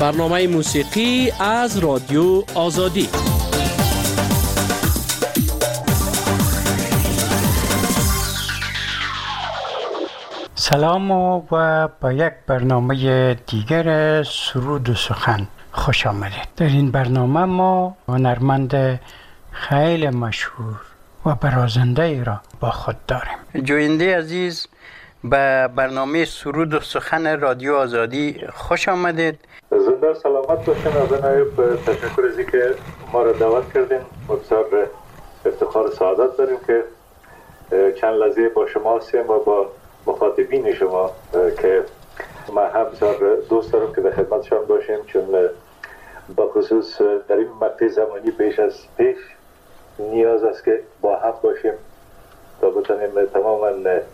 برنامه موسیقی از رادیو آزادی. سلام و با یک برنامه دیگر سرود و سخن خوش آمدید. در این برنامه ما هنرمند خیلی مشهور و برازنده ای را با خود داریم. جوینده عزیز، به برنامه سرود و سخن رادیو آزادی خوش آمدید. زنده سلامت باشین. از نایب تشکر از اینکه ما را دعوت کردین. بسیار افتخار سعادت داریم که چند لحظه با شما هستیم و با مخاطبین شما که ما هم بسیار دوست دارم که در خدمتشان باشیم، چون با خصوص در این مقطع زمانی پیش از پیش نیاز است که با هم باشیم تا بتانیم تماما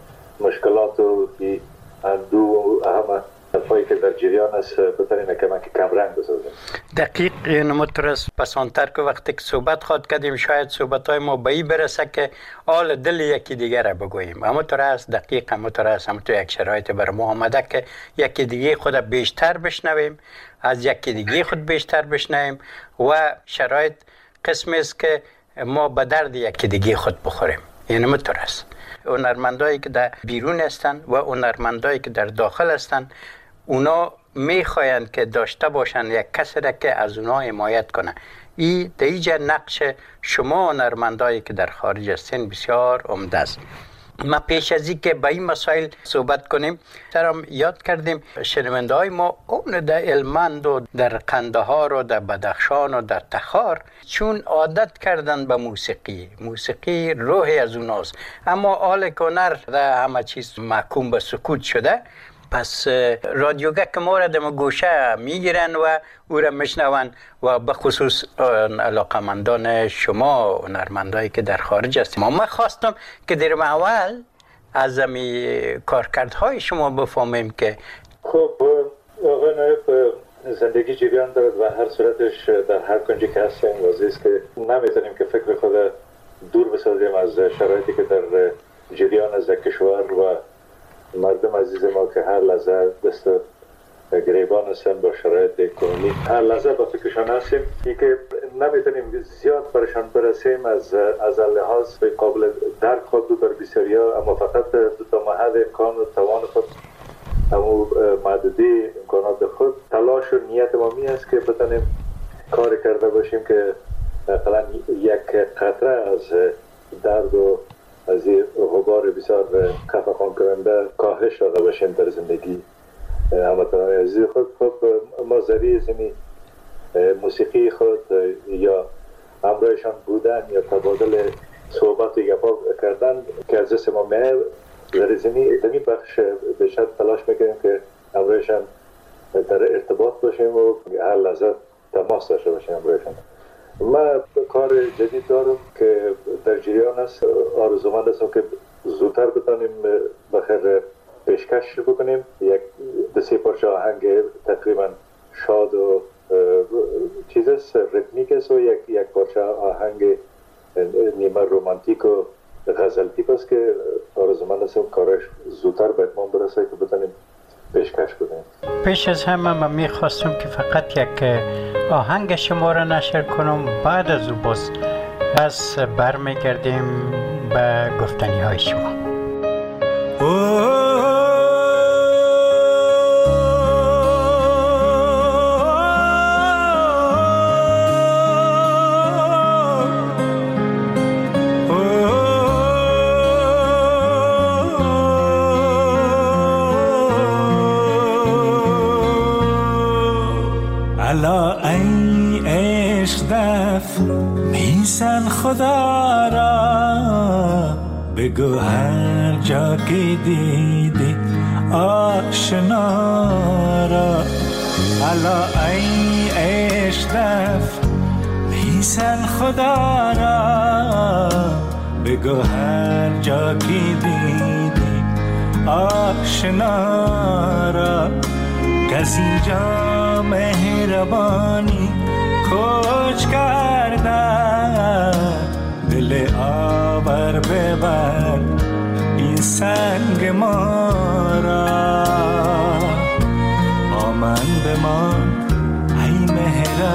مشکلات و اندو و همه نفایی که در جریان است بتانیم کمرنگ بسازیم. دقیق نموترس پسانتر که وقتی که صحبت خواد کردیم شاید صحبتهای ما به این برسه که حال دل یکی دیگر را بگوییم. همونطور است، دقیق همونطور است. همونطور یک شرایط بر ما آمده که یکی دیگه خود بیشتر بشنویم، از یکی دیگه خود بیشتر بشنویم و شرایط قسمی است که ما به درد یکی دیگه خود بخوریم. یعنی همونطور است. هنرمندایی که در بیرون هستند و هنرمندایی که در داخل هستند، اونا میخواین که داشته باشن یک کسی را که از اونا حمایت کنه. این دیگه نقش شما هنرمندایی که در خارج هستین بسیار عمده است. ما پیش از این که به این مسائل صحبت کنیم سرم یاد کردیم شنونده های ما اون در هلمند و در قندهار و در بدخشان و در تخار چون عادت کردن به موسیقی روحی از اوناست، اما حال که هنر در همه چیز محکوم به سکوت شده، پس رادیوگک ما را در گوشه میگیرن و او را میشنون و به خصوص علاقمندان شما هنرمندایی که در خارج هستیم. ما خواستم که در اول از کارکردهای شما بفهمیم که خب آقای نایب، زندگی جریان دارد و هر صورتش در هر کنجی که هستیم واضح است که نمیتونیم که فکر خود دور بسازیم از شرایطی که در جریان از کشور و مردم عزیز ما که هر لحظه دست گریبان هستن با شرایط کنونی، هر لحظه با فکرشان هستیم. این که نمیتونیم زیاد برشان برسیم از لحاظ قابل درک خود در بسیاریا، اما فقط تا محد امکان و توان خود، اما محدودی امکانات خود، تلاش و نیت ما می است که بتانیم کار کرده باشیم که مثلا یک قطره از درد و از این غبار بسیار خفقان کننده کاهش داده باشیم در زندگی هموطنان عزیز خود. خب ما ذریعه زمین موسیقی خود یا همراهشان بودن یا تبادل صحبت و گپا کردن که از دست ما میاد، ذریعه زمین در این بخش بیشتر تلاش میکنیم که همراهشان در ارتباط باشیم و هر لحظه تماس داشته باشیم همراهشان. من کار جدید دارم که در جریان است. آرزومند هستم که زودتر بتانیم بخیر پیشکش بکنیم. یک دو پارچه آهنگ تقریبا شاد و چیز است، ریتمیک است و یک پارچه آهنگ نیمه رومانتیک و غزل تیپ است که آرزومند هستم کارش زودتر به اتمام برسه که بتانیم پیشکش کنیم. پیش از همه من میخواستم که فقط یک آهنگ شما را نشر کنم، بعد از او باز برمیگردیم به گفتنی های شما. میسن خدا را بگو هر جا که دیدی آشنا را، الا ای عشق دف میسن خدا را بگو هر جا که دیدی آشنا را، کسی جا مهربانی کوچ کرده دل آور ببر این سنگ ما را، با من بمان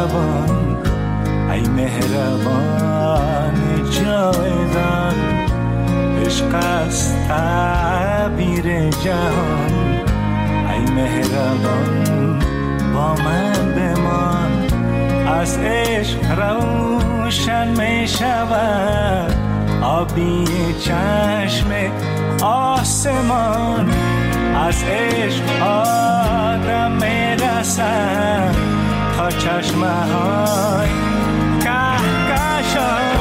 مهربان، ای مهربان جاودان، عشق است تعبیر جهان، ای مهربان با من بمان، از عشق روشن می شود آبی چشم آسمان، از عشق آدم می رسد تا چشمه های کهکشان.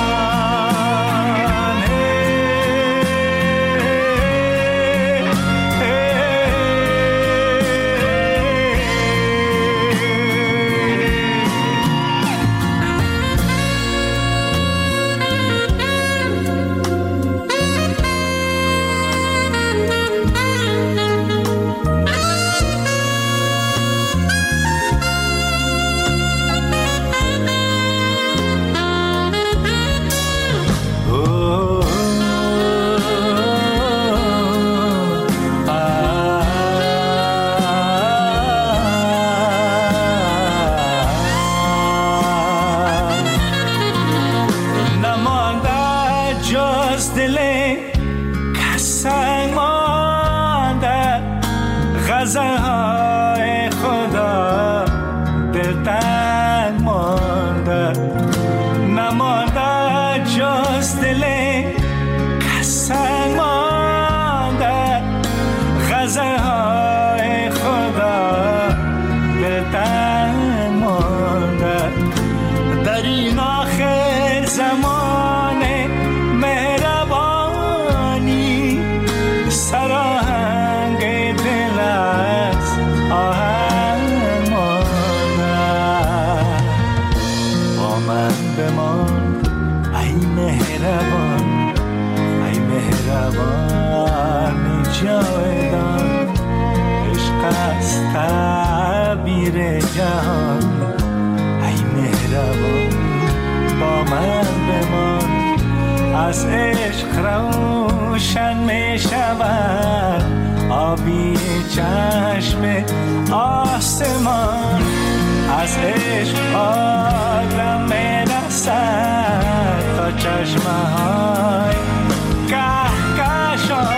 غزل‌های خدا دلتنگ مانده، نمانده جز دل کسنگ مانده، غزل‌های خدا دلتنگ مانده، در این آخر زمان مهربانی سراهنگ دل است آهنگ مانده، با من بمان ای مهربان، ای مهربان جاودان، عشق است تعبیر جهان، ای مهربان با من بمان، از عشق روشن می شود آبی چشم آسمان، از عشق آدم می رسد تا چشمه های کهکشان.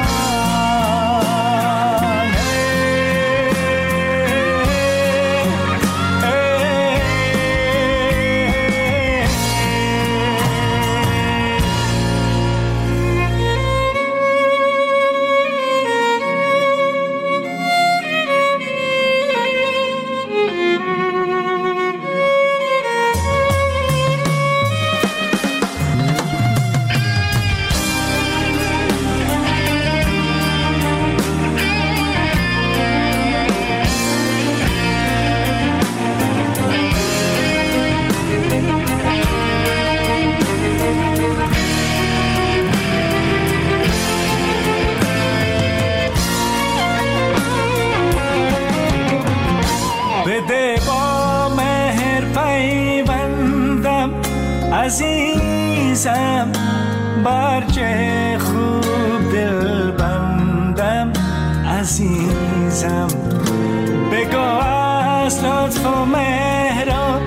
عزیزم برچه خوب دل بندم، عزیزم بگو از لطف و مهر و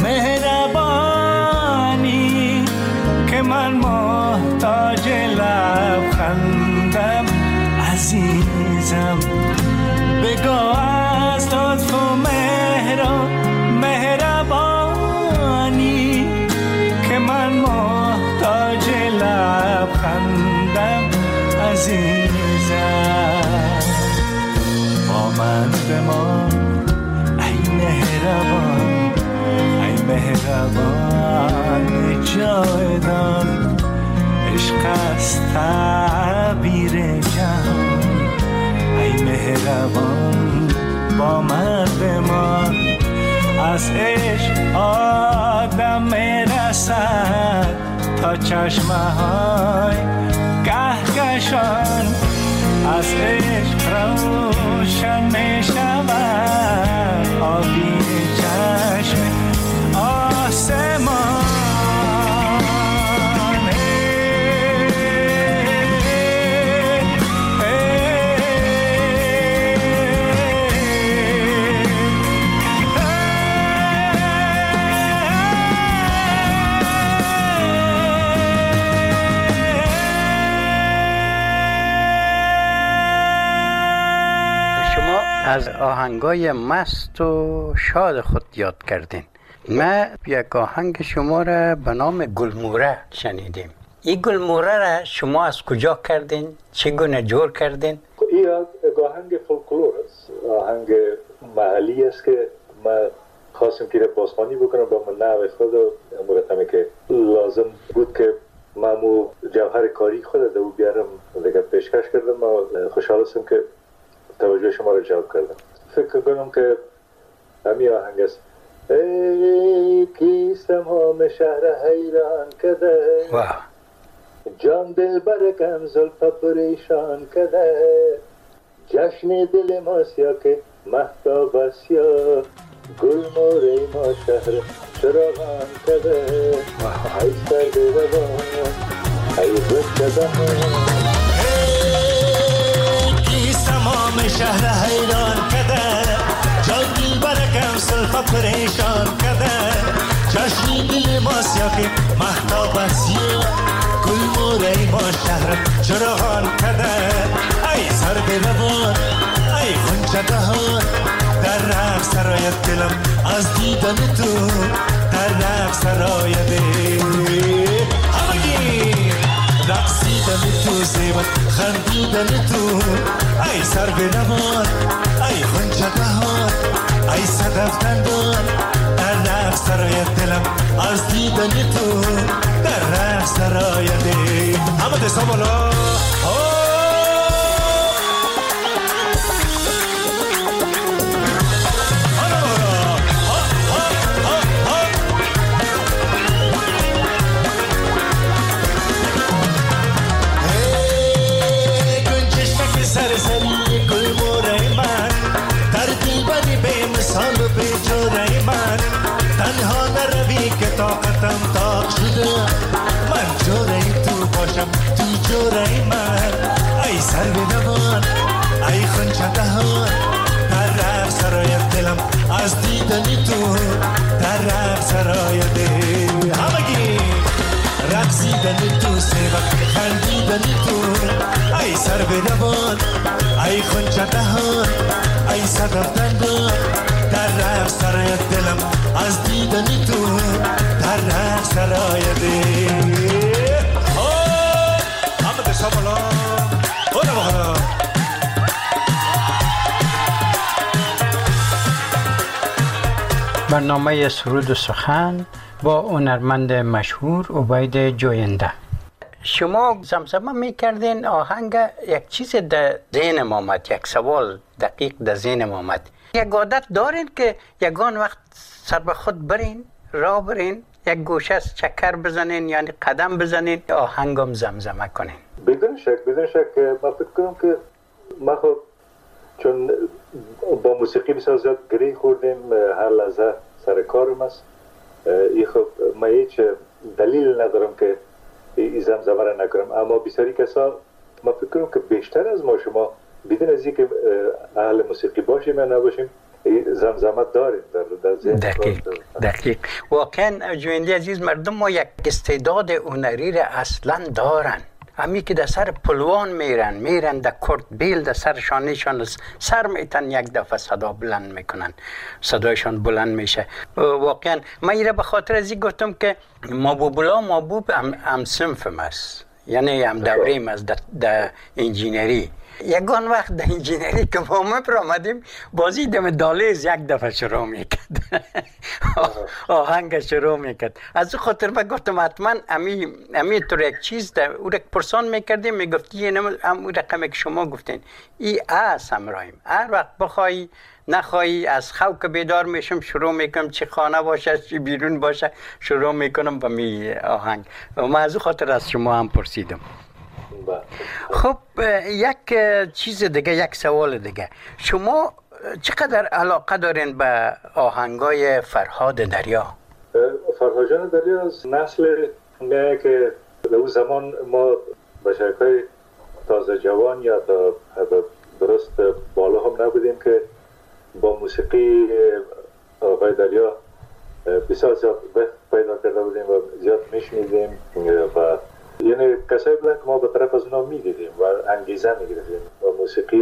مهربانی که من محتاج لبخندم، عزیزم بگو از لطف و مهر و مهربانی که من محتاج لبخندم، عزیزم با من بمان ای مهربان، ای مهربان جاودان، عشق است تعبیر جهان، ای مهربان با من بمان، از عشق آدم میرسد تا چشمه های کهکشان، از عشق روشن می شود آبی چشم آسمان. از آهنگای مست و شاد خود یاد کردین. ما یک آهنگ شما را به نام گلموره شنیدیم. این گلموره را شما از کجا کردین؟ چگونه جور کردین؟ این آهنگ فولکلور است، آهنگ محلی است که ما خواستم که بازخوانی بکنم با نوع خود و مرتبه که لازم بود که مامو جوهر کاری خود دو بیارم دیگه پیشکش کردم و خوشحال هستم که توجه شما را جلب کردم. فکر کنم که همین آهنگ است. ای کیستم هم شهر حیران کده، جان دل برکم زلفا پریشان کده، جشن دل ما سیا که مهتاب است یا گل موره ما شهر چراغان کده، ای سر روان ای بچه بهان. تمام شهر حیران کده، جان دل برکم زلفا پریشان کده، جشن دل ما سیا که مهتاب است یا گل موره ما شهر چراغان کده، ای سر روان ای غنچه بهار، در رقص سرای دلم از دیدن تو، در رقص سرای دل همگی رقصیدن تو، زیبا خندیدن تو، ای سر بنوان ای غنچه بهار، ای صدف دندان، در رقص سرای دلم از دیدن تو، در رقص سرای دل. همه دستا بالا. سرسری گل موره من، در دیوانی به مثال به جوره من، تنها نروی که طاقتم طاق شده، من جوره تو باشم تو جوره من، ای سر بنوان ای خنچه دهان، در رقص سرای دلم از دیدنی تو، در رقص سرای دل همگی رقصیدنی تو، سیبا خندیدنی تو، ای سر بنوان ای خنچه دهان، ای صدف دندان، در رقص سرای دلم از دیدنی تو، در رقص سرای دل. همه دستا بالا. برنامه سرود و سخن با هنرمند مشهور عبید جوینده. شما زمزمه میکردین آهنگ، یک چیز در ذهنم آمد، یک سوال دقیق در ذهنم آمد. یک عادت دارین که یگان وقت سر به خود برین، راه برین، یک گوشه چکر بزنین یعنی قدم بزنین، آهنگم زمزمه کنین؟ بدون شک ما فکر کنم که ما خب چون با موسیقی بسیار زیاد گری خوردیم، هر لحظه سر کارم است، ای خب ما هیچ دلیل ندارم که این زمزمه را نکنم، اما بسیاری کسا ما فکر کنم که بیشتر از ما شما بدون از اینکه اهل موسیقی باشیم یا نباشیم زمزمه داریم در ذهن. دقیق. واقعا جوینده عزیز، مردم ما یک استعداد هنری را اصلا دارن، همی که در سر پلوان میرن در کرد بیل در سر شانهشان سر میتن، یک دفعه صدا بلند میکنن، صدایشان بلند میشه. واقعا من ایره به خاطر از این گفتم که محبوب هم صنفم است، یعنی هم دوریم است در انجینری. یگان وقت در انجینری که با ما پرامدیم، بازی دم دالیز یک دفعه شروع میکرد، آهنگ شروع میکرد. از خاطر من گفتم حتما امی طور یک چیز در او را پرسان میکردیم، میگفتی هم رقمی که شما گفتین ای از همراهیم، هر وقت بخوایی نخواهی از خواب که بیدار میشم شروع میکنم، چی خانه باشه چی بیرون باشه شروع میکنم با می آهنگ. و من از خاطر از شما هم پرسیدم. خب یک چیز دیگه، یک سوال دیگه، شما چقدر علاقه دارین به آهنگای فرهاد دریا؟ فرهاد جان دریا از نسل میگه که در اون زمان ما بشرکای تازه جوان یا تا درست بالا هم نبودیم که با موسیقی آقای دریا بسیار زیاد پیدا کرده بودیم و زیاد میشنیدیم و یعنی کسایی بودن که ما به طرف از اونا میدیدیم و انگیزه میگرفتیم و موسیقی را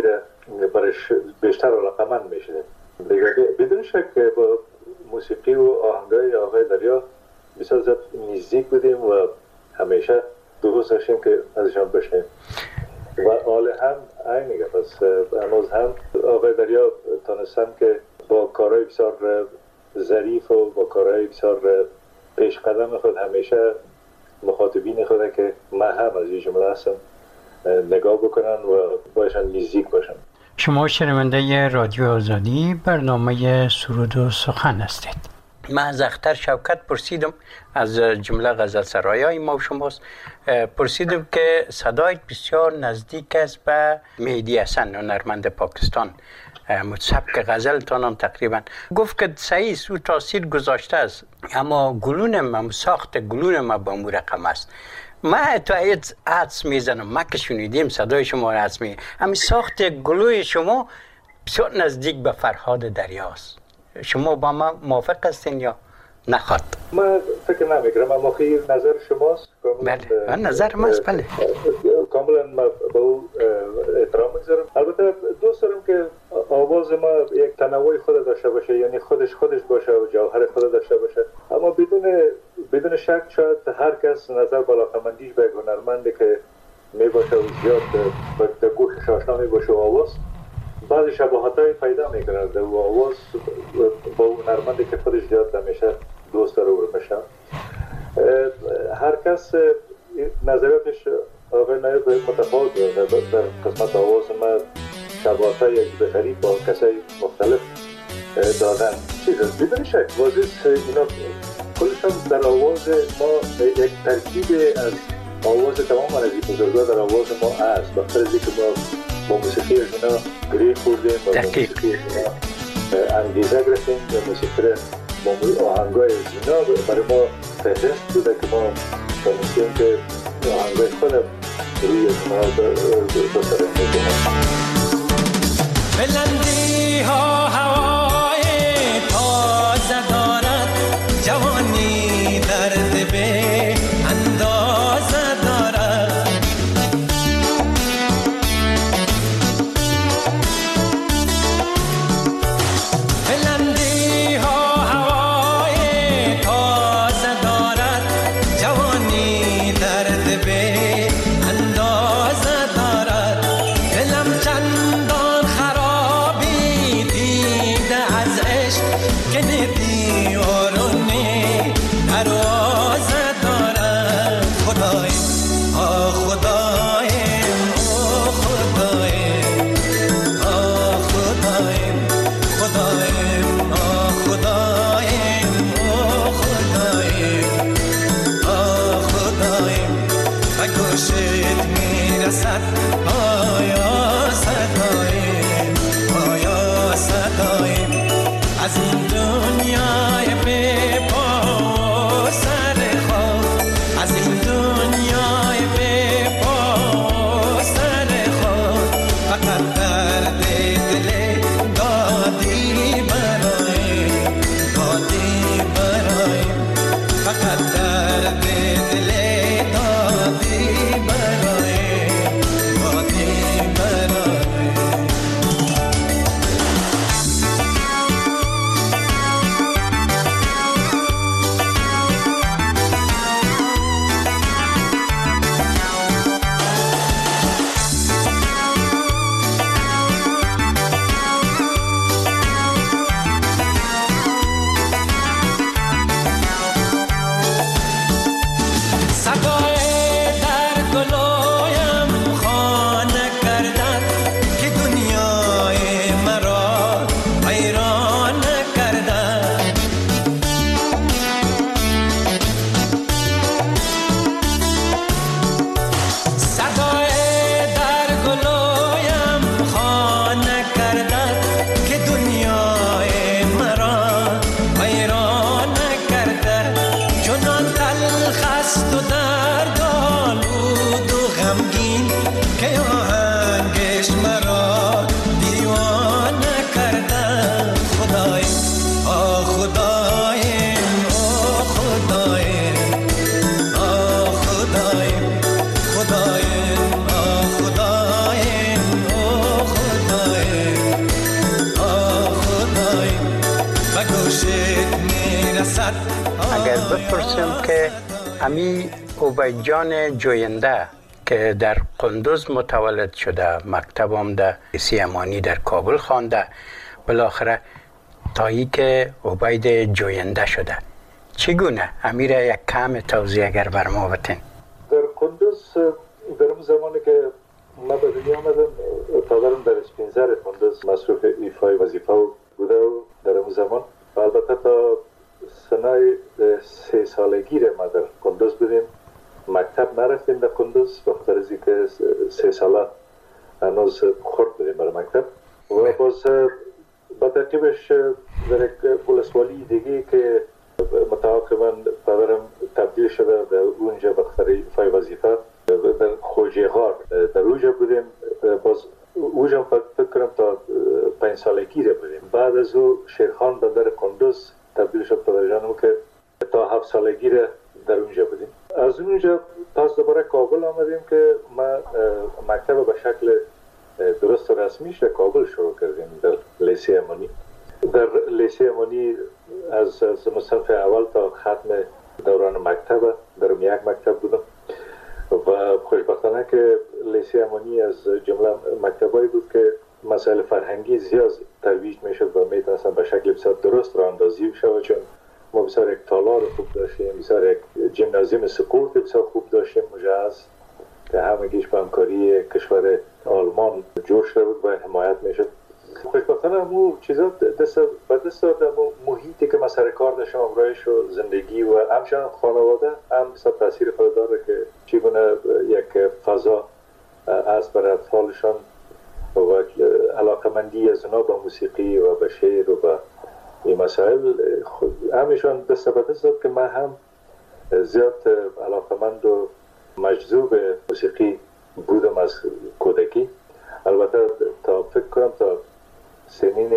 برش بیشتر علاقمند میشه. دیگه بدون شک با موسیقی و آهنگای آقای دریا بسیار زیاد نزدیک بودیم و همیشه دوست داشتیم که ازشان بشنیم و آل هم اینه. پس امروز هم آقای دریا تانستن که با کارهای بسیار ظریف و با کارهای بسیار پیش قدم خود همیشه مخاطبین خود که من هم از این جمله هستم نگاه بکنن و باشن نزدیک باشن. شما شنونده رادیو آزادی برنامه سرود و سخن هستید. من از اختر شوکت پرسیدم از جمله غزل سرایای ما و شماست، پرسیدم که صدایت بسیار نزدیک است به مهدی حسن هنرمند پاکستان، سبک غزلتان هم تقریبا. گفت که صحیح است او تاثیر گذاشته است، اما گلونم هم ساخت گلونم به اون رقم است. من تو ایت عدس میزنم، ما که شنیدیم صدای شما را عدس میزنم، همین ساخت گلوی شما بسیار نزدیک به فرهاد دریاست. شما با ما موافق هستین یا نخواد؟ من فکر نمیکنم، اما خیلی نظر شماست. بله نظر ماست. بله کاملا من با او احترام میگذارم. البته دوست دارم که آواز ما یک تنوع خود داشته باشه، یعنی خودش باشه و جوهر خود داشته باشه، اما بدون شک شاید هر کس نظر بالاخمندیش به هنرمندی که میباشه و زیاد به گوشش آشنا میباشه و آواز بعضی شباهت‌های پیدا میکنه در آواز با هنرمندی که خودش زیاد همیشه دوست داره و میشه. هر کس نظریاتش آقای نایب متفاوت در قسمت آواز ما شباهت‌های یک به غریب با کسای مختلف دادن. چیز بدون شک واضح اینا کلشان در آواز ما یک ترکیب از آواز تمام از بزرگا در آواز ما هست. بخاطر از اینکه ما با موسیقی اینا گریه خوردیم، با موسیقی اینا انگیزه گرفتیم، با موسیقی با آهنگای اینا برای ما فهرست بوده که ما تونستیم که آهنگای خود روی اینا بسرم بکنیم. بلندی ها هوای تازه دارد، جوانی درد به اندازه دارد. بلندی ها هوای تازه دارد، جوانی درد به اندازه دارد. دلم چندان خرابی دیده از عشق که ندی آرونه پروازه دارد. خدایم آه خدایم آه خدایم آه خدایم خدایم آه خدایم آه خدایم آه خدایم و گوشت میرسد آیا صدایم آیا صدایم از این دنیای بی پا و سر خاک، از این دنیای بی پا و سر خاک. فقط درد دل دادی برایم دادی برایم، فقط درد دل دادی برایم دادی برایم. صدای در گلویم خانه کردن که دنیای مرا حیران کردن. صدای در گلویم خانه کردن که دنیای مرا حیران کردن. چنان تلخ است و درد امی عبید جان جوینده که در قندوز متولد شده، مکتبم در لیسه امانی در کابل خوانده، بالاخره تایی که عبید جوینده شده. چگونه؟ امیره یک کم توضیح اگر بر ما بتین. در قندوز در اون زمانی که ما به دنیا آمدم، پدرم در اسپینزر قندوز مصروف ایفای وظیفه بوده و در اون زمان البته تا سنای 3 سالگی ما در قندوز بودیم. مکتب نرفتیم در قندوز به خاطر از اینکه 3 ساله هنوز خرد بودیم برای مکتب. و باز با ترکیبش در یک ولسوالی دیگه که متعاقبا پدرم تبدیل شده در اونجا به خاطر ایفای وظیفه در خوجه غار در اونجا بودیم. باز اونجا فکر کنم تا 5 سالگی بودیم. بعد از او شیرخان بندر قندوز تبدیل شد پدرجانم که تا 7 سالگی در اونجا بودیم. از اونجا پس دوباره کابل آمدیم که ما مکتب به شکل درست و رسمیش در کابل شروع کردیم در لیسه امانی. در لیسه امانی از صنف اول تا ختم دوران مکتب در یک مکتب بودم و خوشبختانه که لیسه امانی از جمله مکتبایی بود که مسائل فرهنگی زیاد ترویج میشد و میتونستن به شکل بسیار درست راه اندازی بشه، چون ما بسیار یک تالار خوب داشتیم، بسیار یک جیمنازیوم سپورت بسیار خوب داشتیم مجهز که همگیش با همکاری کشور آلمان جور شده بود و حمایت میشد. خوشبختانه همون چیزا به دست دادم، محیطی که ما سر کار داشتم، امرایش و زندگی و همچنان خانواده هم بسیار تاثیر خود داره که چگونه یک فضا از برای اطفالشان و علاقمندی از اونا به موسیقی و به شعر و به این مسائل همیشان دست به دست داد که من هم زیاد علاقمند و مجذوب موسیقی بودم از کودکی. البته تا فکر کنم تا سنین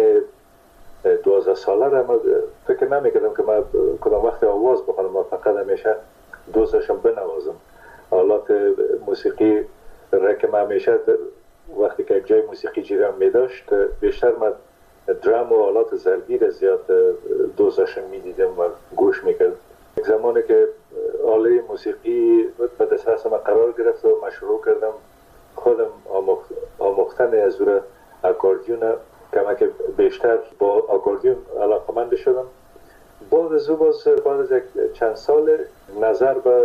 12 ساله را من فکر نمی‌کردم که من کدام وقت آواز بخونم. من فقط همیشه دوست داشتم بنوازم. آلات موسیقی را که من همیشه وقتی که یک جای موسیقی جریان می داشت بیشتر من درام و آلات ضربی را زیاد دوست داشتم می‌دیدم و گوش می‌کردم. یک زمانی که آله موسیقی به دست من قرار گرفت و من شروع کردم خودم آموختن از روی اکاردیون که بیشتر با اکاردیون علاقمند شدم. بعد از یک چند سال نظر به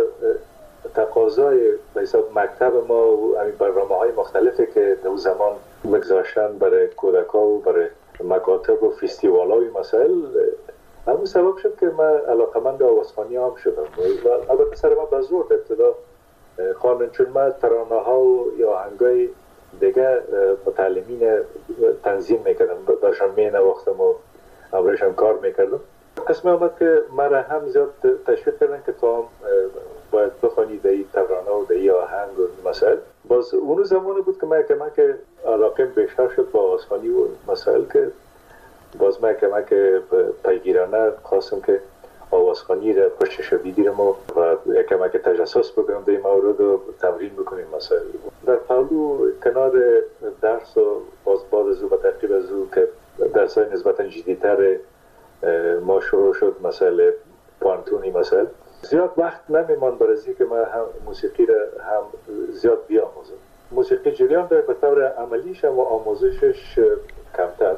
تقاضای به حساب مکتب ما و برنامه‌های مختلفی که در زمان می‌گذاشتن برای کودک‌ها و برای مکاتب و فستیوال‌ها و مسائل، همون سبب شد که من علاقمند آوازخوانی هم شدم. و البته سر من به زور ابتدا خواندن، چون من ترانه‌ها و یا آهنگای دیگه متعلمین تنظیم میکردم، داشتم مینواختم و امرشم کار میکردم. قسم آمد که مرا هم زیاد تشویق کردن که تو هم باید بخوانی در این ترانه و در این آهنگ و مسائل. باز اون زمانی بود که من که علاقه بیشتر شد با آوازخوانی و مسائل، که باز من که پیگیرانه خواستم که آوازخوانی را پشتش بگیرم و کمک تجسس بکنم در این مورد و تمرین بکنیم مسائل. در پهلو کنار درس و باز بعد از او به تعقیب از او که درس‌های نسبتاً جدی‌تر ما شروع شد، مسائل پوانتونی مسائل، زیاد وقت نمی‌ماند برای که من هم موسیقی را هم زیاد بیاموزم. موسیقی جریان داره به طور عملیش و آموزشش کمتر،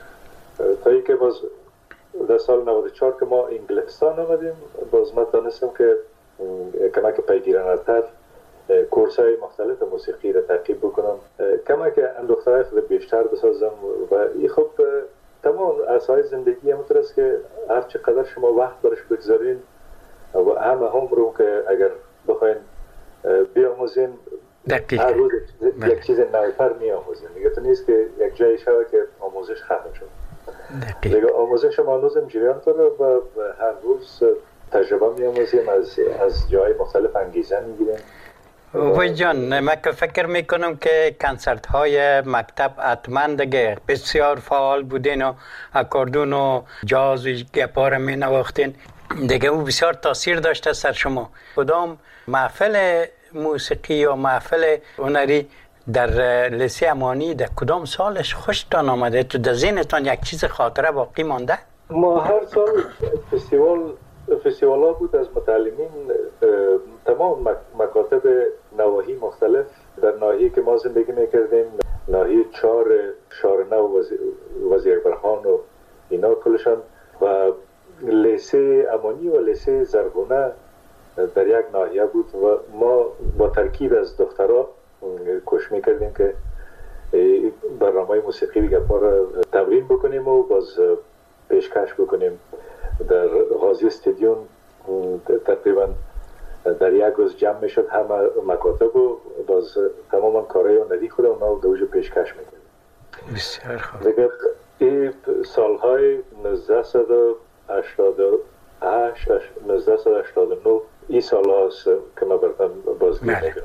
تا اینکه باز در سال 94 که ما انگلستان آمدیم، باز من دانستم که کمک پیگیرانه‌تر کورس‌های مختلف موسیقی را تعقیب بکنم، کمک اندوخته‌های خود بیشتر بسازم و این خب تمام اسای زندگی همونطور است که هر چقدر شما وقت برش بگذارین و همه هم رو که اگر بخواین بیاموزین هر روز یک چیز نویتر میاموزین. دیگه تو نیست که یک جایی شده که آموزش ختم شد. دیگه آموزش ما هنوزم جریان داره و هر روز تجربه میاموزیم، از جای مختلف انگیزه میگیریم. وای جان، من که فکر میکنم که کنسرت های مکتب حتما دیگه بسیار فعال بودین و اکاردون و جاز و گپا را می نواختین دیگه، او بسیار تاثیر داشته سر شما. کدام محفل موسیقی یا محفل هنری در لیسه امانی در کدام سالش خوشتان آمده؟ تو در ذهنتان یک چیز خاطره باقی مانده؟ ما هر سال فستیوال فستیوال ها بود از متعلمین تمام مکاتب نواحی مختلف. در ناحیه که ما زندگی میکردیم، ناحیه 4 شارنو وزیر برخان و اینا کلشان، و لیسه امانی و لیسه زرگونه در یک ناحیه بود و ما با ترکیب از دخترها کوشش میکردیم که برنامه موسیقی گپا را تمرین بکنیم و باز پیشکش بکنیم. در غازی استادیوم تقریبا در یک روز جمع میشد همه مکاتب و باز تماما کارهای هنری خود اونا در اوجه پیشکش میکردیم. بسیار خوب. دیگه این سالهای 1988 1989 این سال هاست که ما برتن بازگیر میکنم.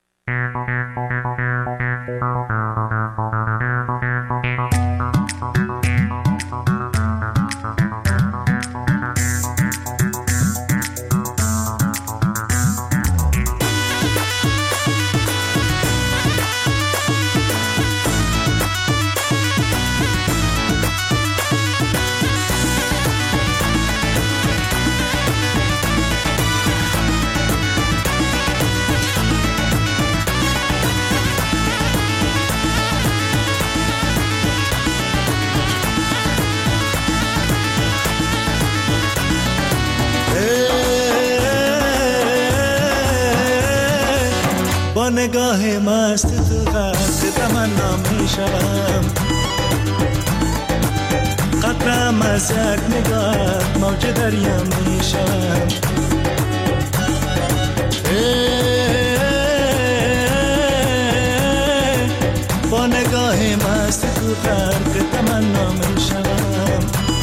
نگاه مست تو غرق تمنا میشم، قطرم از یک نگاه موج دریا میشم. با نگاه مست تو غرق تمنا میشم،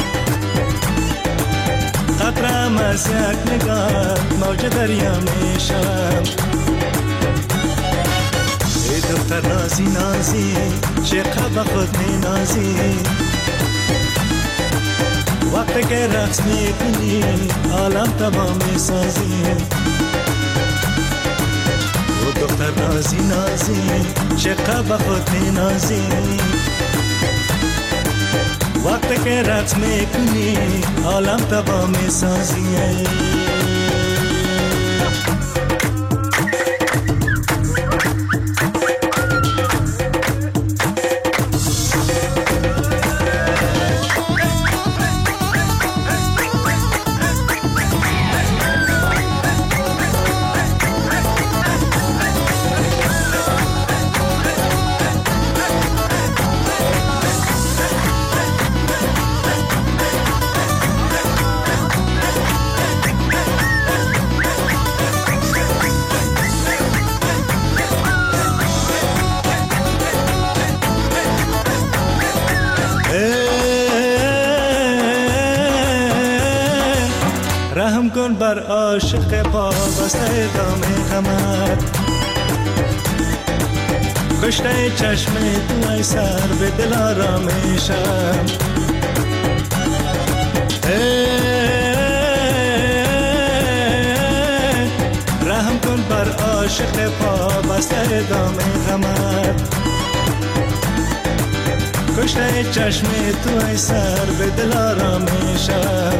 قطرم از یک نگاه موج دریا میشم. دختر نازی نازی چقدر با خود می نازی، وقتی که رقص می کنی عالم تمام می سازی. او دختر نازی نازی چقدر با خود می نازی، وقتی که رقص می کنی عالم تمام می سازی. رحم کن بر عاشق پابسته دام غمت، کشته چشم تو ای سر به دل آرامشم. رحم کن بر عاشق پابسته دام غمت، کشته چشم تو ای سر به دل آرامشم.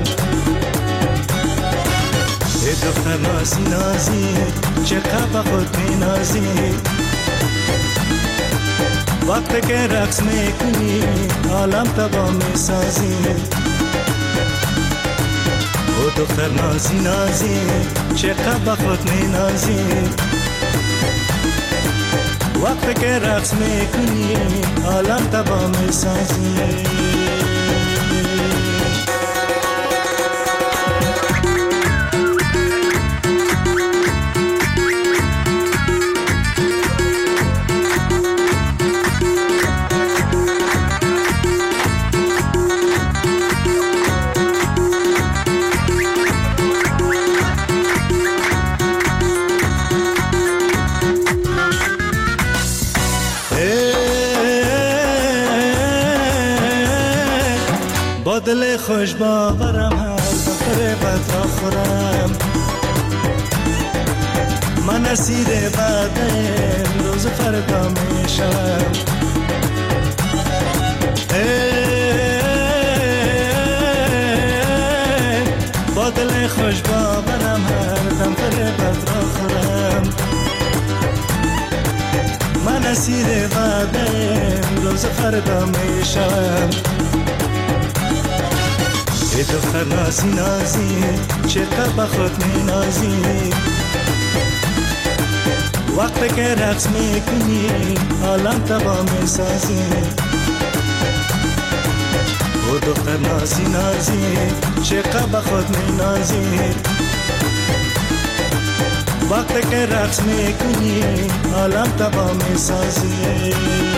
ای دختر نازی نازی چقدر با خود می نازی، وقتی که رقص می کنی عالم تبا می سازی. او دختر نازی نازی چقدر با خود می نازی، وقتی که رقص می کنی عالم تبا می سازی. دل خوش باورم هر بخور بد را خورم، من اسیر بعد امروز فردا میشم. با دل خوش باورم هر دم فریبت را خورم من اسیر وعده روز فردا میشم ای دختر نازی نازی چقدر با خود می نازی وقتی که رقص میکنی عالم تبا میسازی او دختر نازی نازی چقدر با خود می نازی وقتی که رقص میکنی عالم تبا میسازی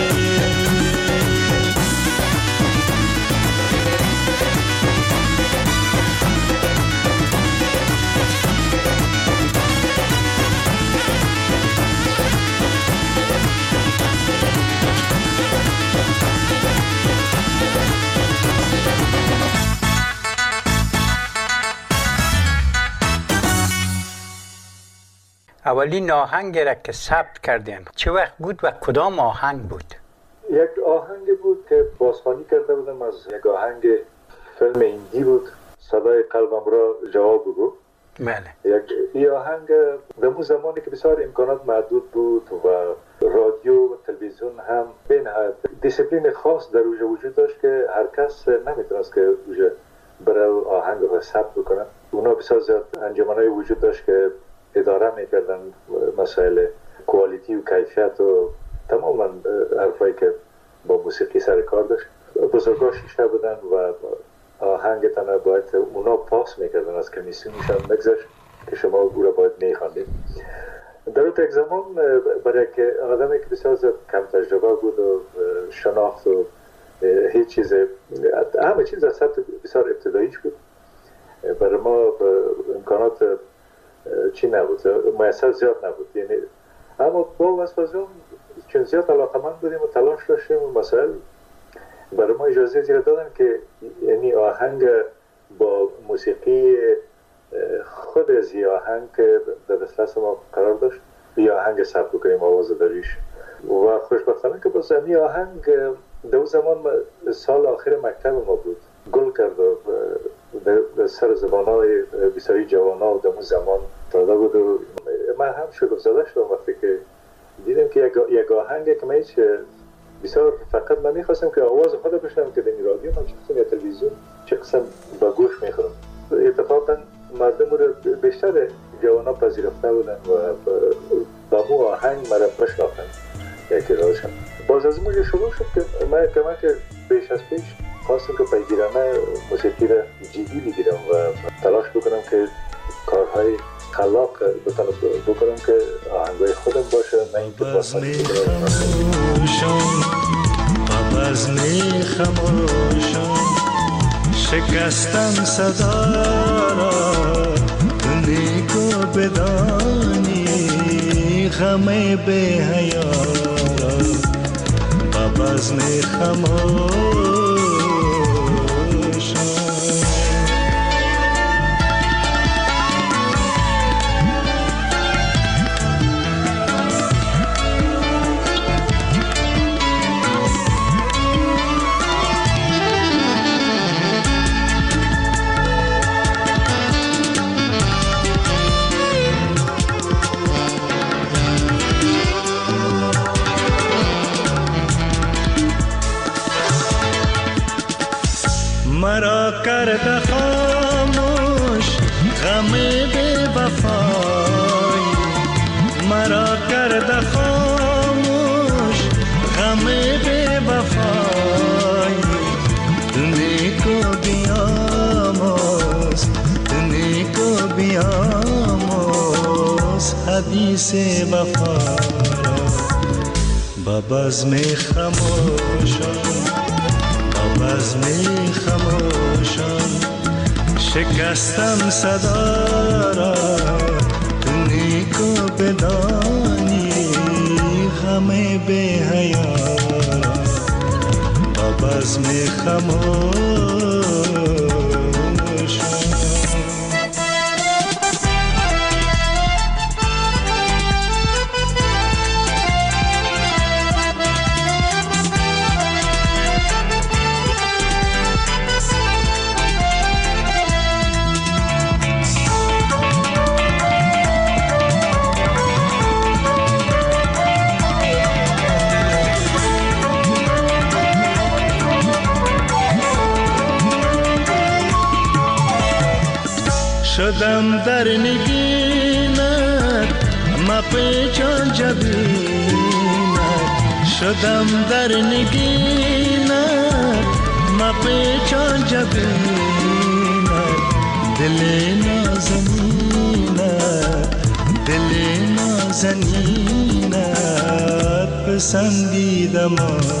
اولین آهنگ را که ثبت کردین چه وقت بود و کدام آهنگ بود؟ یک آهنگ بود که بازخوانی کرده بودم از یک آهنگ فیلم هندی بود، صدای قلبم را جواب بگو. بله. این آهنگ در اون زمانی که بسیار امکانات محدود بود و رادیو و تلویزیون هم به نهایت دیسیپلین خاص در اوجه وجود داشت که هر کس نمیتونست که اوجه برای آهنگ رو ثبت بکنه. اونا بسیار زیاد انجمنای وجود داشت که اداره میکردن مسائل کوالیتی و کیفیت و تماما حرفایی که با موسیقی سر کار داشت. بزرگا شیشه بودن و آهنگ تنها باید اونا پاس میکردن از کمیسیونش هم نگذشت که شما او را باید میخواندید. در اون یک زمان برای که آدمی که بسیار کم تجربه بود و شناخت و هیچ چیز همه چیز از سطح بسیار ابتداییش بود، برای ما امکانات چی نبود، میسر زیاد نبود. یعنی اما با واسپازون چون زیاد علاقمند بودیم و تلاش داشتیم و مسائل برای ما اجازه زیر دادن که یعنی آهنگ با موسیقی خود از یه آهنگ که در دسترس ما قرار داشت یه آهنگ ثبت کنیم آواز داریش و خوشبختانه که باز این آهنگ در زمان سال آخر مکتب ما بود گل کرد و در سر زبانهای بسیاری جوانا و در اون زمان داده بود و من هم شگفت‌زده شدم وقتی که دیدم که یک آهنگ که من هیچ بسیار فقط من میخواستم که آواز خود بشنم که در این رادیو من چه قسم یا تلویزیون چه قسم با گوش میخورم. اتفاقا مردم رو بیشتر جوانا پذیرفته بودن و با مو آهنگ مرا بشناختن یکی راشم. باز از موجه شروع شد که من که بیش از پیش خواستم که پیگیرانه موسیقی را جدی بگیرم و تلاش بکنم که کارهای خلاق بکنم که آهنگای خودم باشه نه اینکه بازخوانی بکنم. بزم خموشم شکستم صدا را نیکو بدانی غم به حیا را بزم خموشم مرا کرد خاموش غم بی وفای مرا کرد خاموش غم بی وفای نیکو بیاموز حدیث وفا با بزم خموشان بزم خموشان شکستم صدا را تو نیکو بدانی غم به حیا با بزم خموشان. شدم در نگینت ما پیچان جبینت شدم در نگینت ما پیچان جبینت دل نازنینت دل نازنینت پسندیدم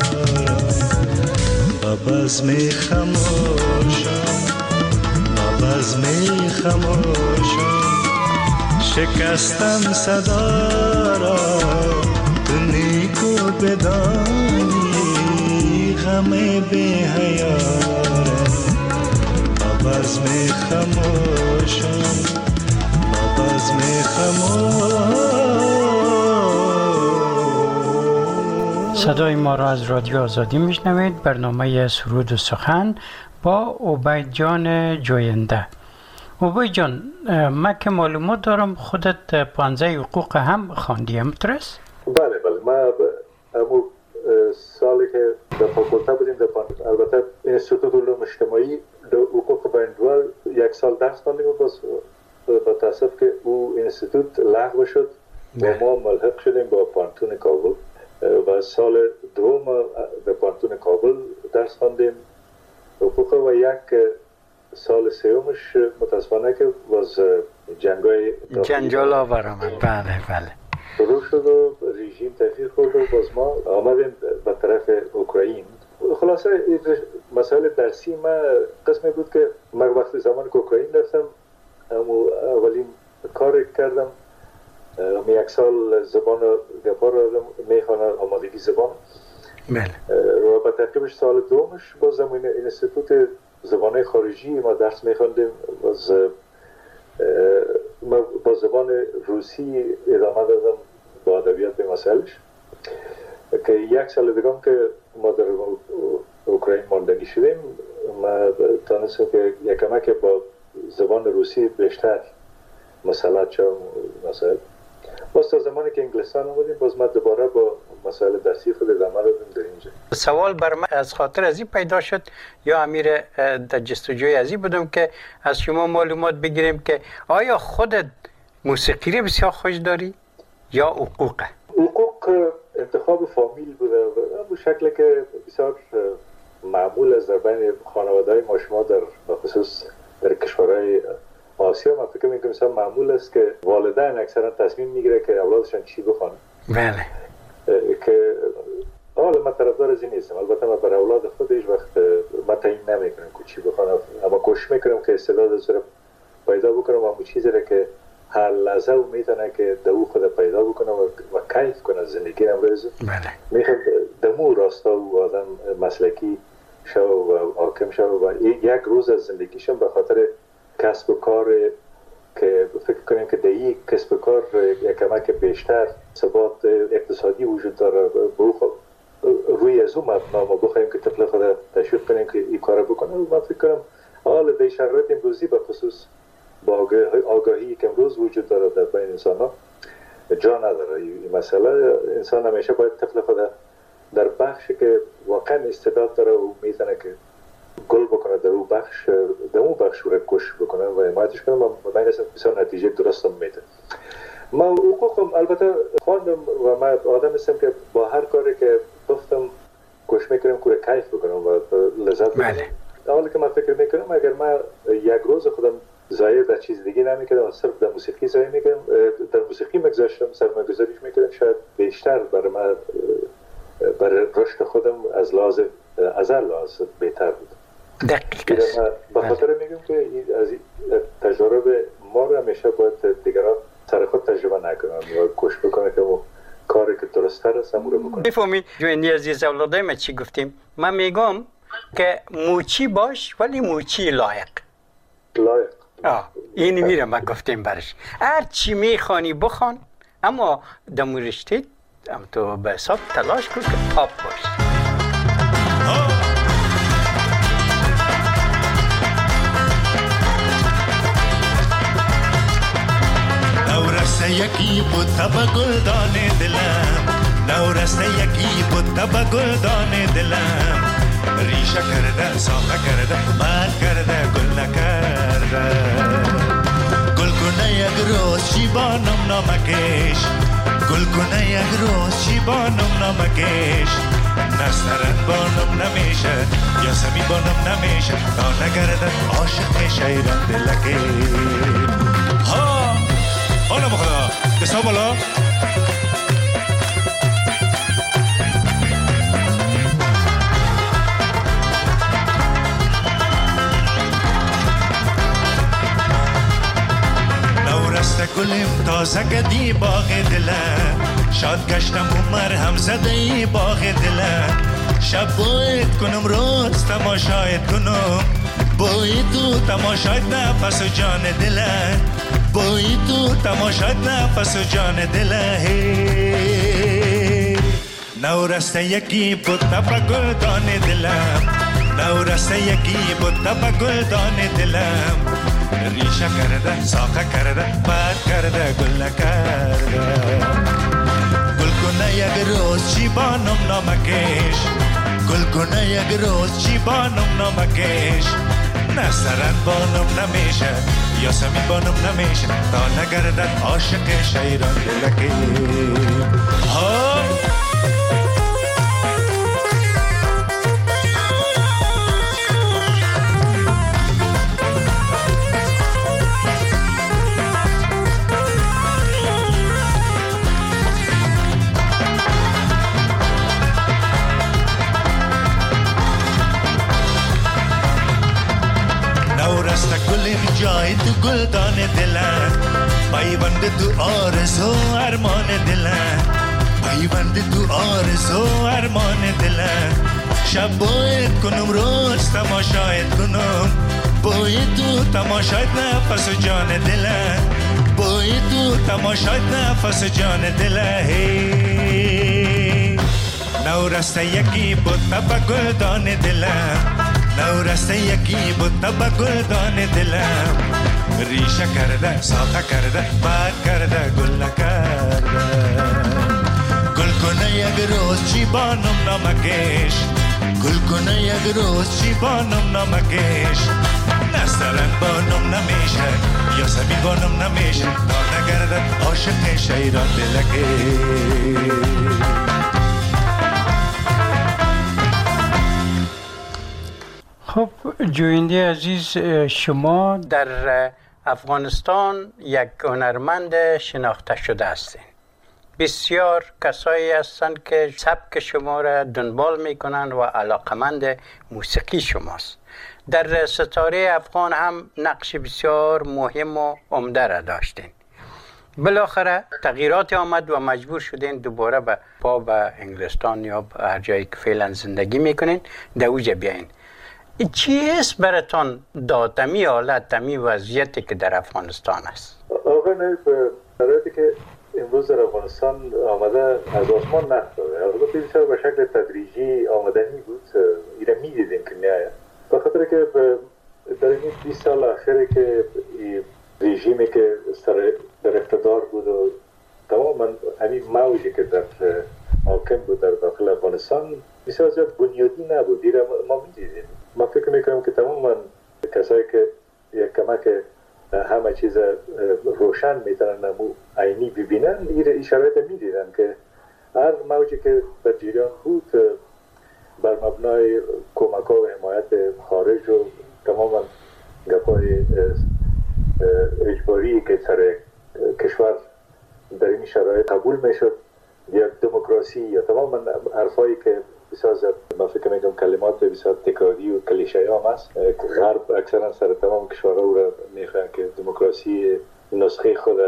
بزم خموشم بزم خموشم شکستم صدا را تو نیکو بدانی غم بی حیارم بزم خموشم بزم خموشم. صدای ما را از رادیو آزادی میشنوید. برنامه سرود و سخن با عبید جان جوینده. عبید جان، من که معلومات دارم خودت 15 حقوق هم خواندی، همینطورست؟ بله من امو سالی که در فاکولته بودیم البته انستیتوت علوم اجتماعی در حقوق بین‌الملل 1 سال درس خواندیم و باز با تاسف که او انستیتوت لغو شد و ما ملحق شدیم با پانتون کابل و سال دوم در پانتون کابل درس خواندیم حقوق و 1 سال سومش متاسفانه که باز جنجال آور آمد. بله شروع شد و رژیم تحقیق خورد و باز ما آمدیم به طرف اوکراین. خلاصه مسائل درسی ما قسمی بود که من وقتی زمان که اوکراین رفتم اولین کار کردم 1 سال زبان گپا را میخوانم، آمادگی زبان. بله. و به تعقیبش سال دومش باز این انستیتوت زبانهای خارجی ما درس میخواندیم. ما با زبان روسی ادامه دادم با ادبیات به مسائلش که 1 سال دیگه که ما در اوکراین ماندگی شدیم ما تانستم که یکمه که با زبان روسی بیشتر مسلط شدم مسائل. باز تا زمانی که انگلستان آمدیم باز ما دوباره با مسائل درسی خود ادامه دادیم در اینجا. سوال بر من از خاطر ازی پیدا شد یا امیر در جستجوی ازی بودم که از شما معلومات بگیریم که آیا خودت موسیقی رو بسیار خوش داری یا حقوق؟ حقوق انتخاب فامیل بوده به شکلی که بسیار معمول است در بین خانواده‌های ما شما در خصوص در کشورهای آسیا. من فکر می‌کنم مثلا معمول است که والدین اکثرا تصمیم میگیره که اولادشان چی بخوانن. بله. که حالا من طرفدار از این نیستم، البته من برای اولاد خود هیچ وقت من تعیین نمیکنم که چی بخوانم، اما کوشش میکنم که استعداد از رو پیدا بکنم و همون چیزی را که هر لحظه و میتونه که دو خود پیدا بکنم و کیف کنم زندگی امروز. بله. میخوام دمو راستا و آدم مسلکی شو و حاکم شو و 1 روز از زندگیشم به خاطر کسب و کار که فکر کنیم که در یک کسب و کار یک کمک بیشتر ثبات اقتصادی وجود داره روی از اون مبنا ما بخوایم که طفل خود تشویق کنیم که این کار بکنه. و من فکر کنم حال در شرایط امروزی به خصوص با آگاهی که امروز وجود داره در بین انسان ها جا نداره این مسئله. انسان همیشه باید طفل خود در بخشی که واقعا استعداد داره و میتونه که گل بکنه در اون بخش رو کوشش بکنه و حمایتش کنه و من اصلا بسیار نتیجه درستم میده. من حقوقم البته خواندم و من آدم هستم که با هر کاری که گفتم کوشش میکنم که کیف بکنم و لذت ببرم. حالا که من فکر میکنم اگر من 1 روز خودم ضایع در چیز دیگه نمیکردم و صرف در موسیقی ضایع میکردم، در موسیقی مگذاشتم سرمایه‌گذاریش میکردم، شاید بیشتر برای من برای رشد خودم از لحاظ بهتر بود. دقیق است. به خاطر میگم که از تجربه ما رو همیشه باید دیگران سر خود تجربه نکنن و کوشش بکنن که اون کاری که درست‌تر است هم رو بکنن. میفهمی جوینی عزیز اولادای ما چی گفتیم؟ من میگم که موچی باش ولی موچی لایق. این میره ما گفتیم برش هر چی میخوانی بخوان اما دمو رشته تو به حساب تلاش کن که تاپ باش. نورسته یکی بوتا با گلدان دلم، نورسته یکی بوتا با گلدان دلم، ریشه کرده ساخه کرده باد کرده گل نکرده. روز شیبانم نمکش گل کنه یک روز شیبانم نمکش نسترن بانم نمیشه یا سمی بانم نمیشه تا نگردن عاشق شیران دلکه ها حالا بخدا دستا بالا نورسته گلیم تازه گدی باغ دلم شاد گشتم و مرهم زده ای باغ دلم شب باید کنم روز تماشاید کنم باید تو تماشاید نفس و جان دلم باید تو تماشاید نفس و جان دلم نورسته یکی بوتا پا گلدان دلم نورسته یکی بوتا پا گلدان دلم ریشه کرده ساقه کرده بد کرده گل نکرده گل کنه یک روز چی بانم نمکش گل کنه یک روز چی بانم نمکش نسترن بانم نمیشه یا سمی بانم نمیشه تا نگردن عاشق شیران دلکی ها جای تو گلدان دلم پیوند تو آرزو ارمان دلم پیوند تو آرزو ارمان دلم شب باید کنم روز تماشاید کنم باید تو تماشاید نفس و جان دلم باید تو تماشاید نفس و جان دلم نورسته یکی بوتا با گلدان دلم نورسته یکی بوتا با گلدان دلم ریشه کرده ساقه کرده بد کرده گل نکرده گل کنه یک روز چی بانم نمکش گل کنه یک روز چی بانم نمکش نسترن بانم نمیشه یا سمی بانم نمیشه تا نگردن عاشق شیران دلکه خب جوینده عزیز شما در افغانستان یک هنرمند شناخته شده هستین. بسیار کسایی هستند که سبک شما را دنبال میکنند و علاقمند موسیقی شماست. در ستاره افغان هم نقش بسیار مهم و عمده را داشتین. بالاخره تغییرات آمد و مجبور شدین دوباره به انگلستان یا هر جایی که فعلا زندگی میکنین دوجه بیاین. چیست براتون داد تمی حالت تمی وضعیتی که در افغانستان است؟ آقا شرایطی که امروز در افغانستان آمده از آسمان نخوره. البته بسیار به شکل تدریجی آمدنی بود. ایره میدیدیم که نیاید. به خاطر که در این 20 سال اخیری که رژیمی که در اقتدار بود و تماما همین موجی که در حاکم بود در داخل افغانستان بسیار زیاد بنیادی نبود. ایره ما میدیدیم. ما فکر میکنم که تماما کسایی که یک کمک همه چیز روشن میتونن نمو عینی ببینن این شرایط میدیدن که هر موجی که در جریان بود بر مبنای کمک ها و حمایت خارج و تماما گپای اجباری که سر کشور در این شرایط قبول میشد یا دموکراسی یا تماما حرفایی که بسیار زیاد من فکر میکنم کلمات بسیار تکراری و کلیشه هم است. غرب اکثرا سر تمام کشورها او را میخواهند که دموکراسی نسخه خود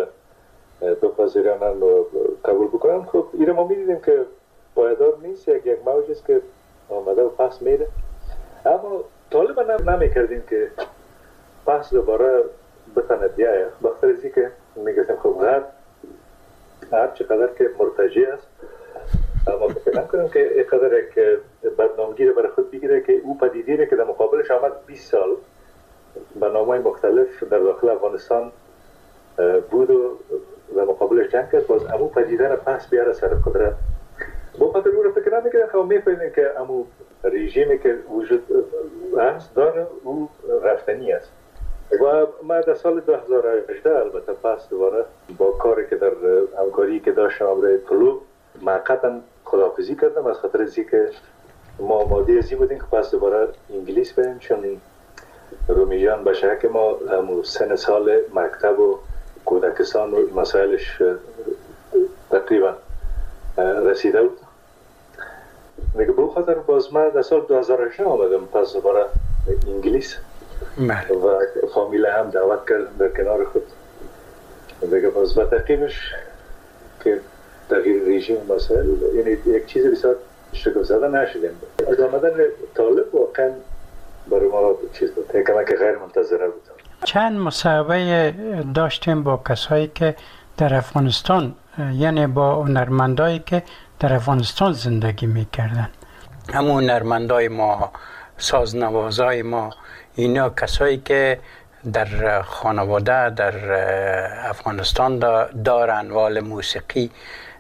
بپذیرند و قبول بکنند. خب این ما میدیدیم که پایدار نیست. یک موج است که آمده و پس میره. اما طالبا نمیکردیم که پس دوباره بتونه بیایه بخاطر از اینکه میگفتیم خب غرب هر چقدر که مرتجع است اما فکر نکنم که اینقدر یک بدنامگی رو برای خود بگیره که او پدیدی که در مقابلش آمد 20 سال به نامهای مختلف در داخل افغانستان بود و در مقابلش جنگ کرد باز امو پدیده رو پس بیاره سر قدرت. با خاطر او رو فکر نمیکنم که میفهمیم که امو رژیمی که وجود هست داره او رفتنی است. و من در سال 2018 البته پس دوباره با کاری که در همکاری که داشتم برای طلوع موقتا خداحافظی کردم، از خاطر از که ما آماده ازی بودیم که پس دوباره انگلیس بریم، چون رومی جان به شک ما سن سال مکتب و کودکستان و مسائلش تقریبا رسیده بود. میگه به خاطر باز من در سال 2018 آمدم پس دوباره انگلیس و فامیل هم دعوت کردم در کنار خود. دیگه باز با تحقیقش که تغییر رژیم مسائل، یعنی یک چیز بسیار شگفت زده نشدیم. از آمدن طالب واقعا برای ما چیز بود، کمک غیر منتظره بود. چند مصاحبه داشتیم با کسایی که در افغانستان، یعنی با هنرمندایی که در افغانستان زندگی میکردن. همون هنرمندای ما، سازنوازای ما، اینا کسایی که در خانواده در افغانستان دارن وال موسیقی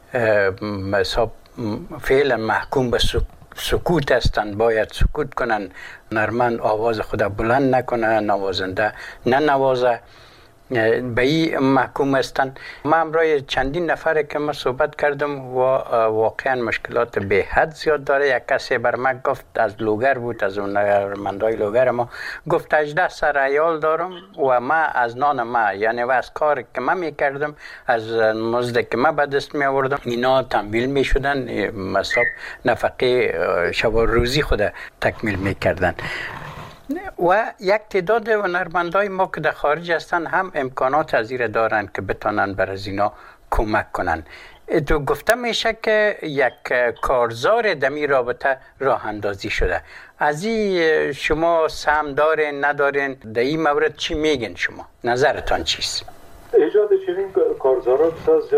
فعلا محکوم به سکوت هستند، باید سکوت کنن. هنرمند آواز خود بلند نکنه، نوازنده ننوازه، به این محکوم هستند. ما امروز چندین نفر که ما صحبت کردم و واقعا مشکلات به حد زیاد داره. یک کسی بر من گفت، از لوگر بود، از اون هنرمندای لوگر ما گفت 18 سر عیال دارم و ما از نان ما، یعنی و از کار که من میکردم، از مزد که من به دست می آوردم، اینا تمویل می شدن، مصاب نفقه شب و روزی خود تکمیل میکردن. و یک تعداد هنرمندای ما که در خارج هستن هم امکانات ازیر دارن که بتونن بر از اینا کمک کنن. تو گفته میشه که یک کارزار دمی رابطه راه اندازی شده. از این شما سهم دارین ندارین؟ در این مورد چی میگین شما؟ نظرتان چیست؟ ایجاد چنین کارزارات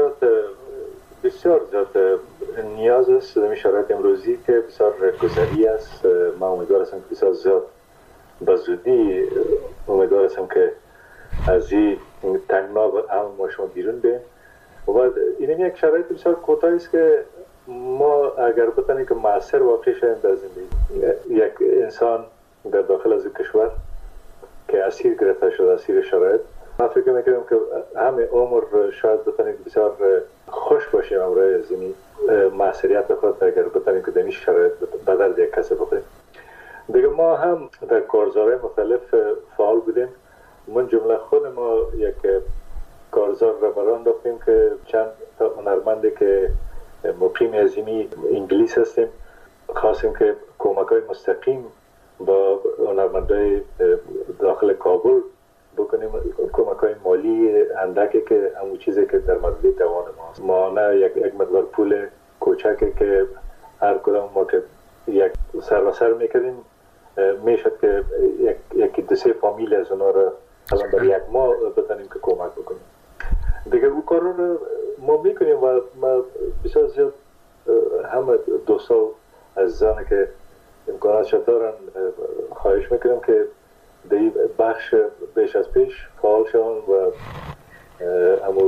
بسیار زیاد نیاز است در شرایط امروزی که بسیار گذری است. من امیدوار هستم که بسیار زیاد به زودی امیدوار هستم که از این تنگناب هم ما شما بیرون بیم. و این یک شرایط بسیار کوتاهی است که ما اگر بتانیم که مؤثر واقع شویم در زندگی یک انسان در داخل از کشور که اسیر گرفته شده، اسیر شرایط، من فکر میکنم که همه عمر شاید بتانیم که بسیار خوش باشیم امروز از این مؤثریت خود اگر بتانیم که در این شرایط به درد یک کسی بخوریم. دیگه ما هم در کارزارهای مختلف فعال بودیم. من جمله خود ما یک کارزار را بران داختیم که چند هنرمندی که مقیم عظیمی انگلیس هستیم خواستیم که کمک‌های مستقیم با هنرمندای داخل کابل بکنیم، کمک‌های مالی اندکی که همون چیزی که در مورد توان ماست. ما نه یک مقدار پول کوچکی که هر کدام ما که یک سر و سر میکردیم میشد که یکی دو سه فامیل از اونا را الان در یک ماه بتانیم که کمک بکنیم. دیگه اون کار رو ما میکنیم و ما بسیار زیاد همه دوستا عزیزانی که امکاناتش دارن خواهش میکنم که در این بخش بیش از پیش فعال شون و همون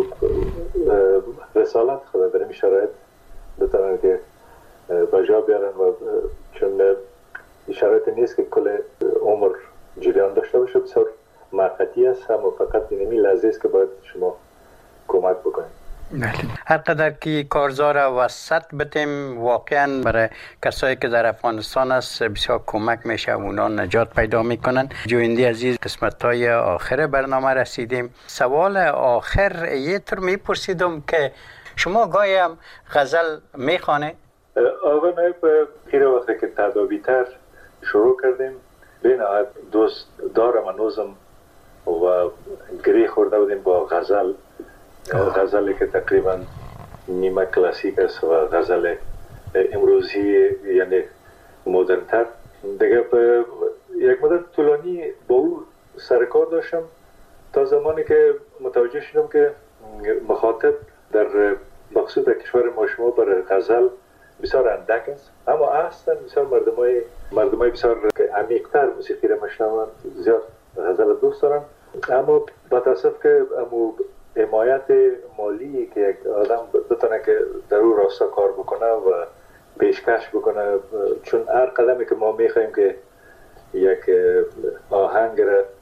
رسالت خود در این شرایط بتانن که بجا بیارن و چون شرایط نیست که کل عمر جریان داشته باشه، بسیار موقتی است، هم فقط اینمی لحظه است که باید شما کمک بکنید. هر قدر که کارزار وسط بتیم واقعا برای کسایی که در افغانستان است بسیار کمک میشه، اونا نجات پیدا میکنن. جوینده عزیز، قسمت‌های آخر برنامه رسیدیم. سوال آخر یه طور میپرسیدم که شما گاهی هم غزل میخوانه؟ آقا نایب، پیر وقتی که تدابیتر شروع کردیم به نهایت دوست دارم هنوزم و گری خورده بودیم با غزل. غزلی که تقریبا نیمه کلاسیک است و غزل امروزی یعنی مدرن‌تر. دیگه یک مدت طولانی با او سرکار داشتم تا زمانی که متوجه شدم که مخاطب در مخصوص در کشور ما شما برای غزل بسیار اندک است، اما اصلا بسیار مردمای بسیار عمیق‌تر موسیقی را میشنوند، زیاد غزل دوست دارن. اما با تاسف که حمایت مالی که یک آدم بتونه که در اون راستا کار بکنه و پیشکش بکنه، چون هر قدمی که ما میخوایم که یک آهنگ را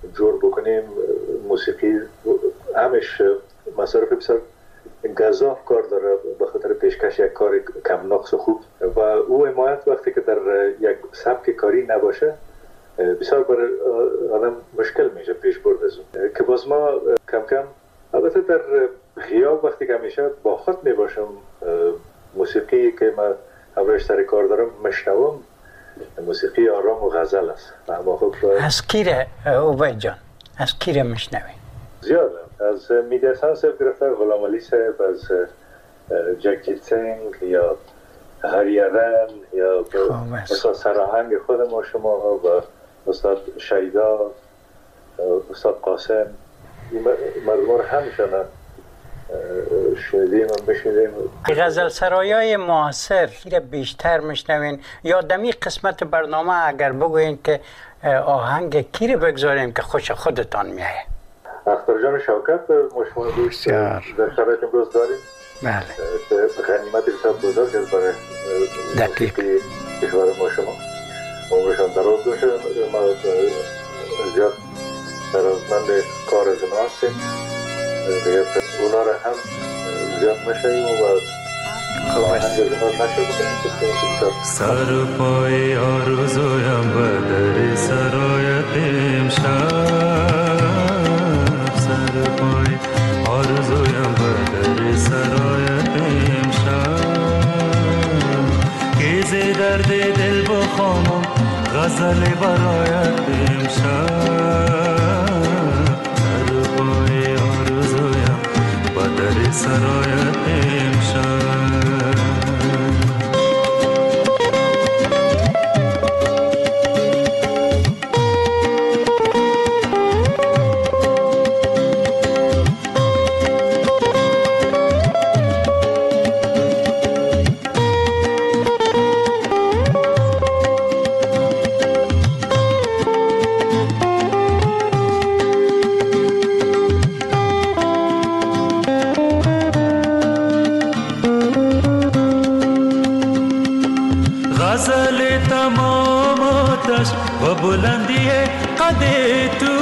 جور بکنیم موسیقی همش مصارف بسیار گزاف کار داره به خاطر پیشکش یک کار کم نقص و خوب و او حمایت وقتی که در یک سبک کاری نباشه بسیار برای آدم مشکل میشه پیش برد از اون که باز ما کم کم البته در غیاب وقتی که همیشه با خود میباشم موسیقی که ما همراهش سر کار دارم مشنوم موسیقی آرام و غزل است. از کیره عبید جان؟ از کیره مشنوی؟ زیاد از میدی حسن صاحب گرفته، غلام علی صاحب، از جگجیت سینگ یا هریرن یا استاد سراهنگ خود ما شما و استاد شیدا، استاد قاسم، مردم رو همشان شنیدیم و بشنیدیم. غزل سرایای معاصر که بیشتر میشنوین یا دمی قسمت برنامه اگر بگوین که آهنگ کی رو بگذاریم که خوش خودتان میایه؟ اختر جان شوکت ما شما دوست در شرایط امروز داریم. بله. غنیمت بسیار بزرگ است برای موسیقی کشور ما شما. عمرشان دراز باشه. ما زیاد درازمند کار از اونا هستیم. اونا را هم زیاد نشویم و سر پای آرزویم به در سرایت امشب، سر پای آرزویم به در سرایت امشب، که ز درد دل بخوانم غزل برایت امشب، سر پای آرزویم به در سرایت امشب. غزل تمام آتش و بلندی قد تو،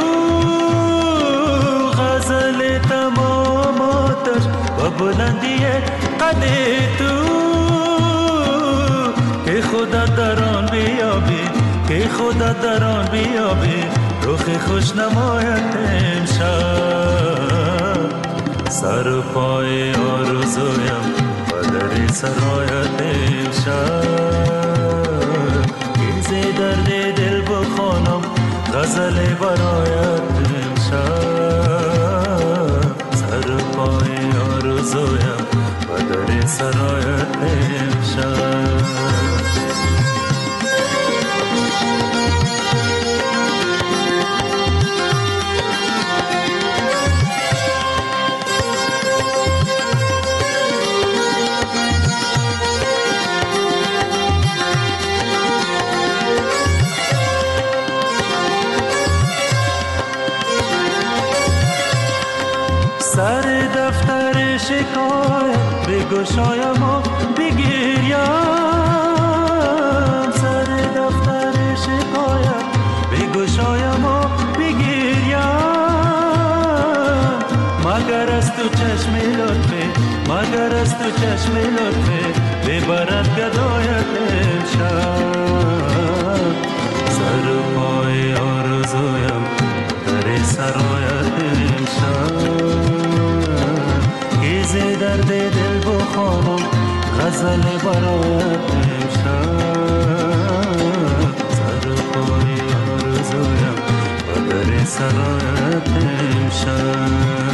غزل تمام آتش و بلندی قد تو، که خدا در آن بیابی، که خدا در آن بیابی رخ خوش نمایت امشب، سر پای آرزویم و در سرایت امشب، درد دل بخوانم غزل برایت امشب، سر پای آرزویم و در سرایت امشب. سر دفتر شکایت بگشایم و بگیریم، سر دفتر شکایت بگشایم و بگیریم، مگر از تو چشم لطفه، مگر از تو چشم لطفه ببرد گدایت امشب، سر پای آرزویم در سرایت امشب، ز درد دل بخوانم غزل برایت امشب، سر پای آرزویم و در سرایت امشب.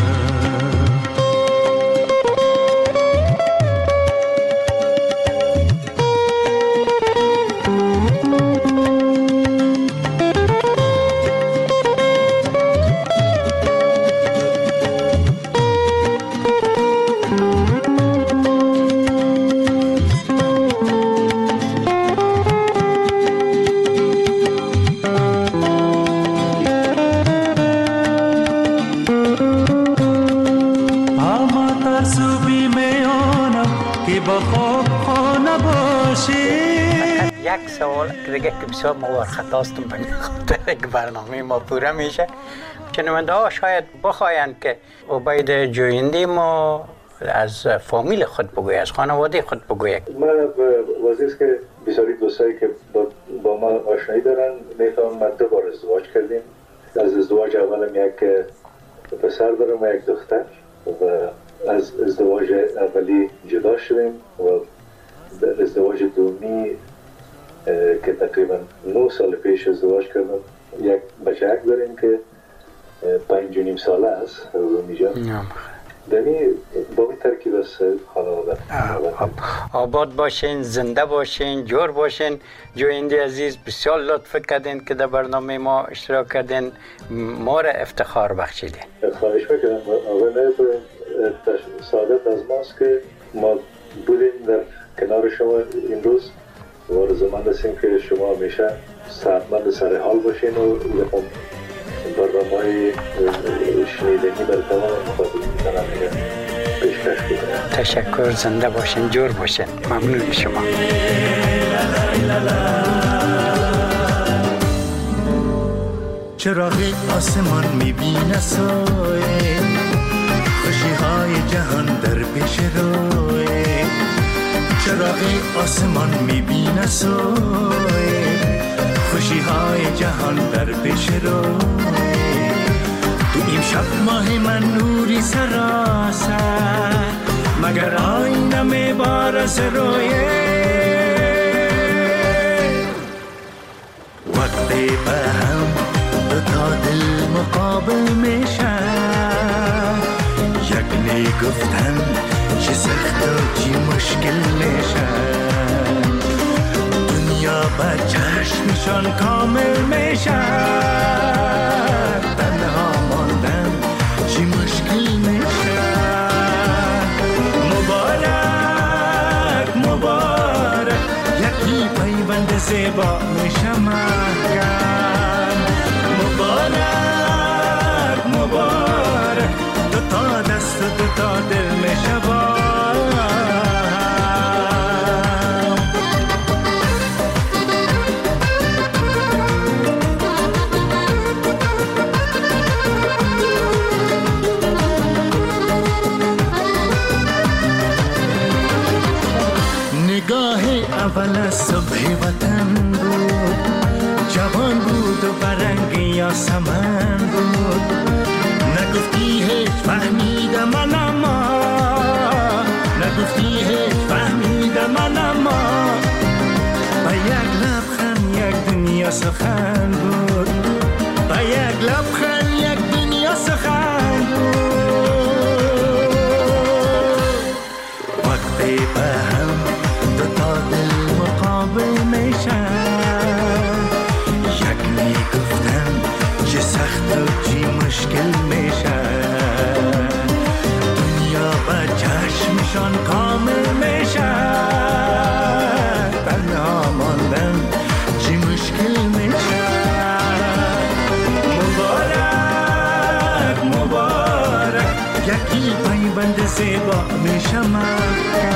یک سوال که دیگه که بسیار خطاستم به خاطر که برنامه ما پوره میشه. شنونده ها شاید بخواین که عبید جویندی ما از فامیل خود بگوی، از خانواده خود بگوی. من وزیز که بسیاری دوستایی که با ما آشنایی دارن میفهمم ما 2 بار ازدواج کردیم. از ازدواج اولم یک پسر دارم و یک دختر و از ازدواج اولی جدا شدیم و در ازدواج دومی که تقریبا 9 سال پیش ازدواج کردم یک بچه داریم که 5.5 ساله است رومی جان. دنی با این ترکیب از خانواده. آباد باشین، زنده باشین، جور باشین. جویندی عزیز بسیار لطف کردین که در برنامه ما اشتراک کردین، ما را افتخار بخشیدین. خواهش میکنم. اول سعادت از ماست که ما بودیم در کنار شما این روز و آرزومند هستیم که شما همیشه صحتمند سر حال باشین و برنامه‌های شنیدنی بر تمام مخاطبین پیشکش کنید. تشکر، زنده باشین، جور باشین. ممنون شما. چراغ آسمان میبینه سایه، خوشی‌های جهان در پیش روی. چراغ آسمان میبینه سایه، خوشی‌های جهان در پیش روی. تو این شب ماه من نوری سراسر، مگر آینه میبارز رویه. وقتی به هم تا دل مقابل میشن، یک نگفتن چه سخت و چی مشکل میشن. دنیا با چشمشان کامل میشن، تنها ماندن چی مشکل میشن. مبارک مبارک یکی پیوند زیبا میشه محکم. مبارک مبارک دوتا دست و دوتا دل میشه با هم. نگاه اول صبح وطن بود، جوان بود و برنگ یاسمن بود. نگفتی هیچ فهمیدم من اما، نگفتی هیچ فهمیدم من اما. با یک لبخند یک دنیا سخن بود، با یک لبخند یک دنیا سخن بود. وقتی به هم دوتا دل مقابل میشن، یک میگفتن چه سخت و چی مشکل میشن. دنیا با چشمشان کامل میشن، تنها ماندن چی مشکل میشن. مبارک مبارک یکی پیوند زیبا میشه محکم.